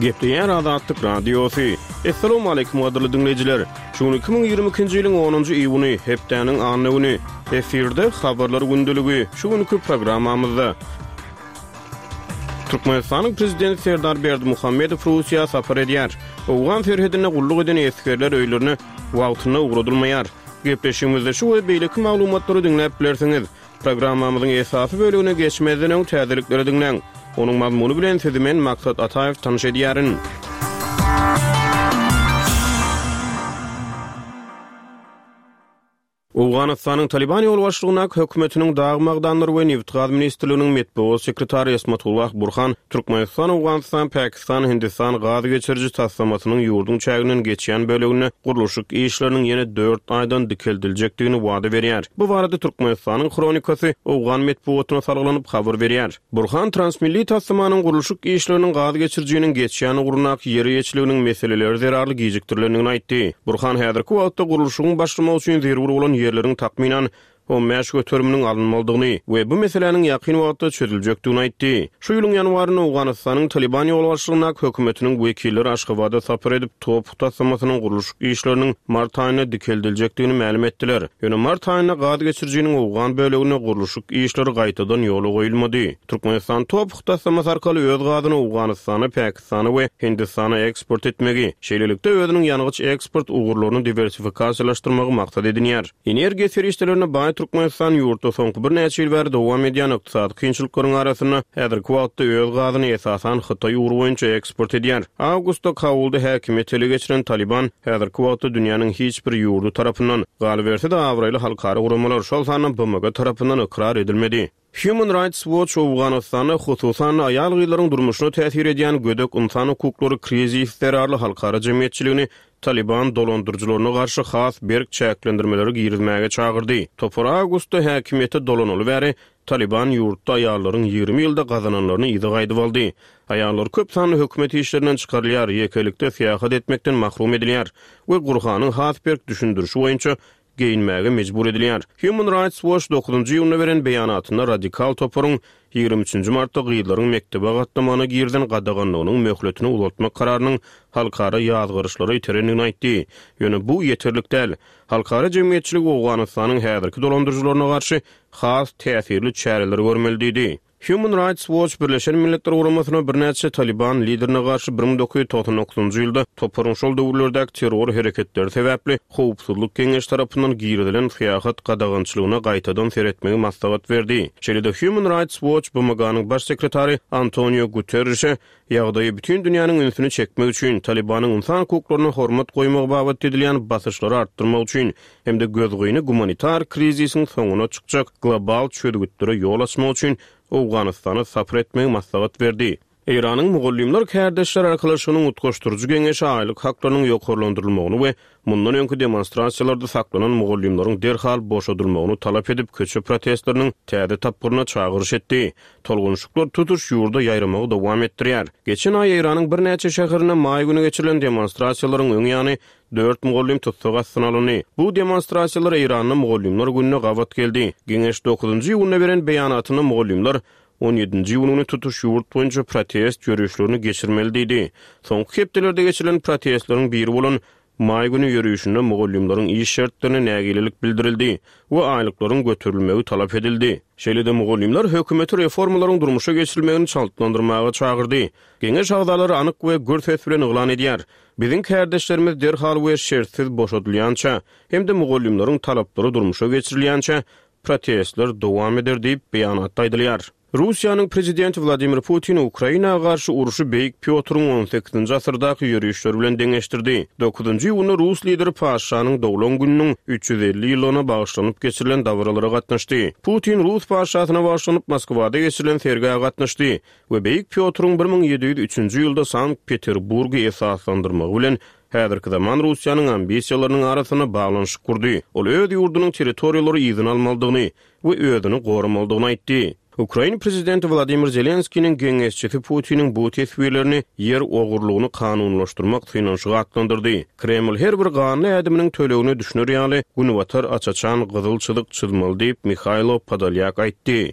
Gepleyen Azatlyk Radiosu. Assalamu alaykum adyly dinleyijiler. Şunu 2022-nji ýylyň 10-njy iýuny hepdeniň anyny efirde habarlar gündüligi şuňky programmamyzda. Türkmenistanyň prezidenti Serdar Berdimuhammedow Russiýa sapar edýär. Owgan ferhedine gulluk eden eskerler öýlerini wagtyna ugradylmaýar. Gepleşigimizde şu we beýleki maglumatlary dinläp bilersiňiz. Programmamyzyň esasy bölügine geçmeden öň täzelikleri dinleň. Onuň mazmuny bilen sizi men Maksat Ataev tanış edýärin. Awganystanyň Taliban ýol başlygyna hökümetiniň dagmagdanlyr we Newtgaz ministrliginiň metbuat sekretary Esmatullah Burhan Türkmenistan, Awganystan, Pakistan, Hindistan gaz geçirji taslamasynyň ýurdun çäginiň geçýän bölegine gurulşyk işleriniň ýene 4 aýdan dikeldiljekdigini wada berýär. Bu barada Türkmenistanyň kronikasy Awgan metbuatyna sargylanyp habar berýär. Burhan transmilli taslamanyň gurulşyk işleriniň gaz geçirjiginiň geçýän urunak ýeri ýetçiliginiň meseleleri zerarly gijikdirilýändigini aýtdy. Burhan häzirki wagtda gurulşygyň başlamagy üçin zerur bolan yerlerin takminan o meş götürümünün alınmalydygyny we bu meselenin ýakyn wagtda çözüljekdigini aýtdy. Şu ýylyň ýanwaryny Awganystanyň Taliban ýol başlygyna hökümetiniň wekilleri Aşgabatda sapar edip top taslamasynyň gurulşyk işleriniň mart aýyna dikeldiljekdigini ma'lum etdiler. Ýöne mart aýyna gaz geçirjiginiň Awgan bölegine gurulşyk işleri gaýtadan ýola goýulmady. Türkmenistan top taslamasy arkaly öz gazyny Awganystana, Pakistana we Hindistana eksport etmegi, şeýlelikde özüniň ýanygyç eksport ugurlaryny diversifikasiýalaşdyrmagy maksat edinýär. Energiýa serişlerini Türkmenistan ýurtda soňky bir neçe ýyl bäri dowam edýän ykdysady kynçylyklaryň arasyna häzirki wagtda öz gazyny esasan Hytaý urugy boýunça eksport edýär. Awgustda Kabulda häkimet ele geçiren Taliban häzirki wagtda dünýäniň hiç bir ýurdu tarapyndan galyp berse-de Awraýly halkara guramalar şol sanyň BMG tarapyndan ikrar edilmedi. Human Rights Watch Awganystany hususan aýal gyýlaryň durmuşyna täsir edýän gödek insan hukuklary krizi zerarly halkara jemgyýetçiligini Taliban dolandyrjylaryna garşy has berk çäklendirmeleri girizmäge çagyrdy. Topar Awgustda häkimeti dolanyly bäri Taliban ýurtda aýallaryň 20 ýylda gazananlaryny ýygy gaýdyp aldy. Aýallar köp sanly hökümet işlerinden çykarylýar, ýekelikde fiýahat etmekden mahrum edilýär we Gurhanyň has berk düşündirişi boýunça geyinmäge mejbur edilýär. Human Rights Watch 9-njy ýylyna beren beýanatyna radikal toparyň 23-nji martda gyýlaryň mektebe gatnamana girden gadaganlygynyň möhletini uzatmak kararynyň halkara ýazgyryşlary ýeterenligini aýtdy. Ýöne bu ýeterlik däl. Halkara jemgyýetçilik Awganystanyň häzirki dolandyrjylaryna garşy has täsirli çäreler görmelidir. Human Rights Watch Birleşen Milletler Guramasyna bir näçe Taliban liderine garşy 1999-njy ýylda toparyň şol döwürlerdäki terror hereketleri sebäpli Howpsuzlyk Keňeşi tarapyndan girilen fiýahat gadagançylygyna gaýtadan seretmegi maslahat berdi. Şeýle Human Rights Watch BMG-nyň baş sekretary Antonio Guterres'e ýagdaýy bütün dünýäniň ünsüni çekmek üçin Talibanyň insan hukuklaryna hormat goýmak babat edilýän basyşlary artdyrmak üçin hemde gözgoýuny gumanitar krizisiň soňuna çykjak global çödgütlere ýol açmak üçin Awganystany sapar etmegi maslahat berdi. Iranyň Mugullimler Kärdeşler arkalaşygynyň utgaşdyrjy geňeşi aýlyk haklarynyň ýokarlandyrylmagyny we mundan öňkü demonstrasiýalarda saklanan Mugullimlaryň derhal boşadylmagyny talap edip köçe protestleriniň täze tapgyryna çagyryş etdi. Tolgunçluklar tutuş ýurda ýaýramagy dowam etdirýär. Geçen aý Iranyň bir näçe şäherine maý güni geçirilen demonstrasiýalaryň öň ýany 4 Mugullim tutsaga synalyny. Bu demonstrasiýalar Iranyň Mugullimler gününe gawat geldi. Geňeş 9-njy ýylyna beren beýanatyna Mugullimler 17-nji ýylyny tutuş ýurt boýunça protest ýörüşlerini geçirmelidi. Soňky hepdelerde geçirilen protestleriň biri bolan maý güni ýörüşinde Mugullimlaryň iş şertlerine nägilelik bildirildi we aýlyklaryň götürilmegi talap edildi. Şeýle-de Mugullimler hökümeti reformalaryň durmuşa geçirilmegini çaltlandyrmaga çagyrdy. Geňeş agdalary anyk we gür ses bilen eglan edýär. Biziň kärdeşlerimiz derhal we şertsiz boşadylýança hemde Mugullimlaryň talaplary durmuşa geçirilýänçe protestler dowam eder diýip beýanatda aýdylýar. Russiýanyň prezidenti Vladimir Putin Ukrainaga garşy uruşy beýik Piotr'un 18-nji asyrdaky ýörüşleri bilen deňeşdirdi. 9-njy ýylyny Rus lideri Paşanyň dowlan gününiň 350 ýylyna bagyşlanyp geçirilen dawralara gatnaşdy. Putin Rus paşasyna bagyşlanyp Moskwada geçirilen sergiýe gatnaşdy we beýik Piotr'un 1703-njy ýylda Sankt-Peterburgy esaslandyrmagy bilen häzirki zaman Russiýanyň ambisiýalarynyň arasyna baglanyş kurdy. Ol öz ýurdunyň territoriýalary ýygyny almalydygyny we özüni goramalydygyny aýtdy. Ukraina prezidenti Vladimir Zelenskiýiň geňeşçisi Putiniň bu tesbirlerini yer ogurlugyny kanunlaşdyrmak finansyga atlandyrdy. Kreml her bir ganyny ädiminiň tölegini düşünür ýaly Günwatar açaçan gyzylçylyk çylmaly diýip Mikhailo Podolyak aýtdy.